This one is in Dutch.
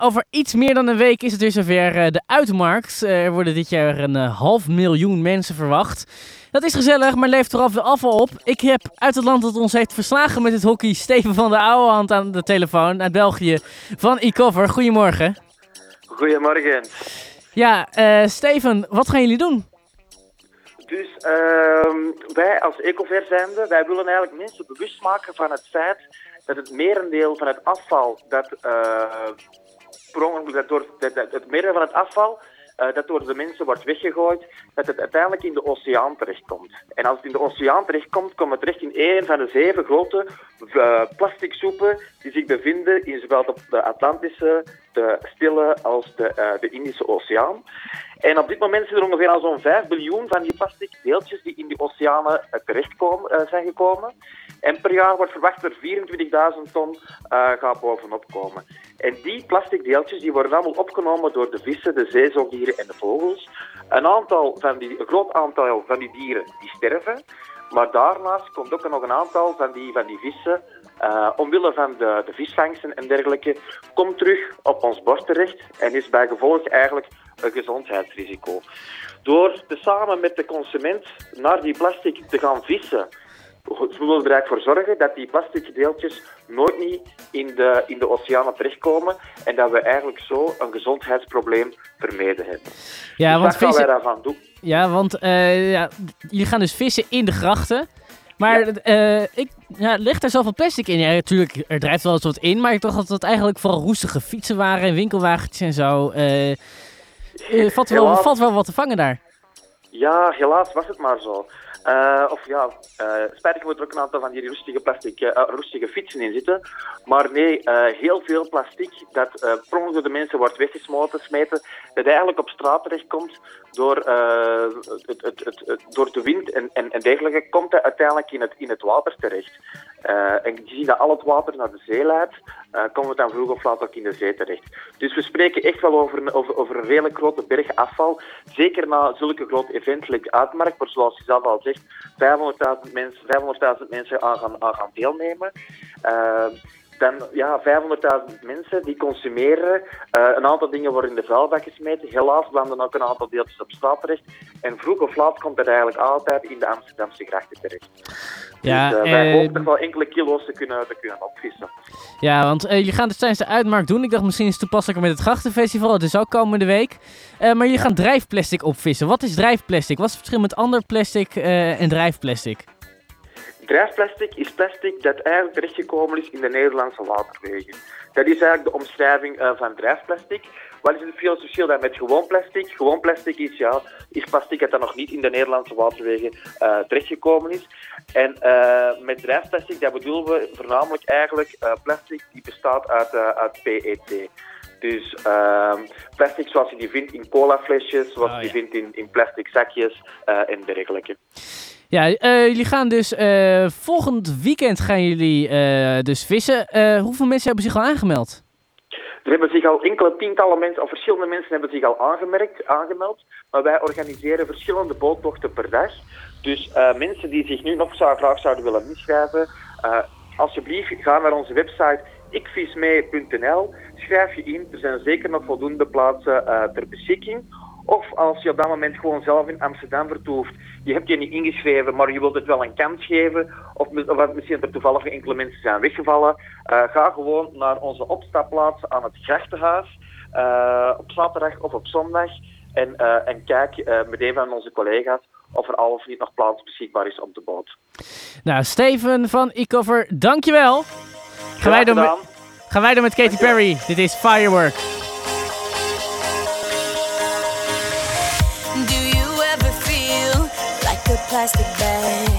over iets meer dan een week is het weer zover de Uitmarkt. Er worden dit jaar 500.000 mensen verwacht. Dat is gezellig, maar levert vooral veel afval op. Ik heb uit het land dat ons heeft verslagen met het hockey Steven van der Ouwehand aan de telefoon uit België van eCover. Goedemorgen. Goedemorgen. Ja, Steven, wat gaan jullie doen? Dus wij als Ecover zijnde, wij willen eigenlijk mensen bewust maken van het feit dat het merendeel van het afval dat door de mensen wordt weggegooid, dat het uiteindelijk in de oceaan terechtkomt. En als het in de oceaan terechtkomt, komt het terecht in een van de 7 grote plastic soepen die zich bevinden in zowel de Atlantische, de Stille als de Indische Oceaan. En op dit moment zijn er ongeveer al zo'n 5 biljoen van die plastic deeltjes die in die oceanen zijn gekomen. En per jaar wordt verwacht dat 24.000 ton gaat bovenop komen. En die plastic deeltjes die worden allemaal opgenomen door de vissen, de zeezoogdieren en de vogels. Een groot aantal van die dieren die sterven. Maar daarnaast komt ook nog een aantal van die vissen, omwille van de visvangsten en dergelijke, komt terug op ons bord terecht en is bij gevolg eigenlijk een gezondheidsrisico. Door samen met de consument naar die plastic te gaan vissen, we willen er eigenlijk voor zorgen dat die plastic deeltjes nooit niet in de oceanen terechtkomen en dat we eigenlijk zo een gezondheidsprobleem vermeden hebben. Ja, dus want wat gaan wij daarvan doen? Ja, want jullie gaan dus vissen in de grachten. Maar ligt er zoveel plastic in? Ja, natuurlijk, er drijft wel eens wat in, maar ik dacht dat het eigenlijk vooral roestige fietsen waren en winkelwagentjes en zo. Valt wel wat te vangen daar. Ja, helaas was het maar zo. Spijtig moet er ook een aantal van die roestige fietsen in zitten. Maar nee, heel veel plastic dat per ongeluk door de mensen wordt weggesmeten, dat eigenlijk op straat terechtkomt door de wind en dergelijke, komt dat uiteindelijk in het water terecht. En gezien dat al het water naar de zee leidt, komen we dan vroeg of laat ook in de zee terecht. Dus we spreken echt wel over een redelijk grote berg afval. Zeker na zulke grote events, like Uitmarkt, waar zoals je zelf al zegt, 500.000 mensen aan gaan deelnemen. Dan 500.000 mensen die consumeren. Een aantal dingen worden in de vuilbak gesmeten. Helaas belanden ook een aantal deeltjes op straat terecht. En vroeg of laat komt het eigenlijk altijd in de Amsterdamse grachten terecht. Ja, dus wij hopen toch wel enkele kilo's te kunnen opvissen. Ja, want jullie gaan het tijdens de Uitmarkt doen. Ik dacht misschien is het toepasselijker met het Grachtenfestival. Het is ook komende week. Maar jullie gaan drijfplastic opvissen. Wat is drijfplastic? Wat is het verschil met ander plastic en drijfplastic? Drijfplastic is plastic dat eigenlijk terechtgekomen is in de Nederlandse waterwegen. Dat is eigenlijk de omschrijving van drijfplastic. Wat is het verschil dan met gewoon plastic? Gewoon plastic is plastic dat nog niet in de Nederlandse waterwegen terechtgekomen is. En met drijfplastic, dat bedoelen we voornamelijk eigenlijk plastic die bestaat uit PET. Dus plastic zoals je die vindt in colaflesjes, zoals je die vindt in plastic zakjes en dergelijke. Ja, jullie gaan dus volgend weekend gaan jullie dus vissen. Hoeveel mensen hebben zich al aangemeld? Er hebben zich al enkele tientallen mensen, of verschillende mensen hebben zich al aangemeld. Maar wij organiseren verschillende boottochten per dag. Dus mensen die zich nu nog graag zouden willen inschrijven, alsjeblieft ga naar onze website ikvismee.nl. Schrijf je in, er zijn zeker nog voldoende plaatsen ter beschikking. Of als je op dat moment gewoon zelf in Amsterdam vertoeft, je hebt je niet ingeschreven, maar je wilt het wel een kans geven, of misschien er toevallig enkele mensen zijn weggevallen, ga gewoon naar onze opstapplaats aan het Grachtenhuis, op zaterdag of op zondag, en kijk met een van onze collega's of er al of niet nog plaats beschikbaar is op de boot. Nou, Steven van eCover, dankjewel. Gaan wij door met Katy Perry. Dit is Firework. Do you ever feel like a plastic bag?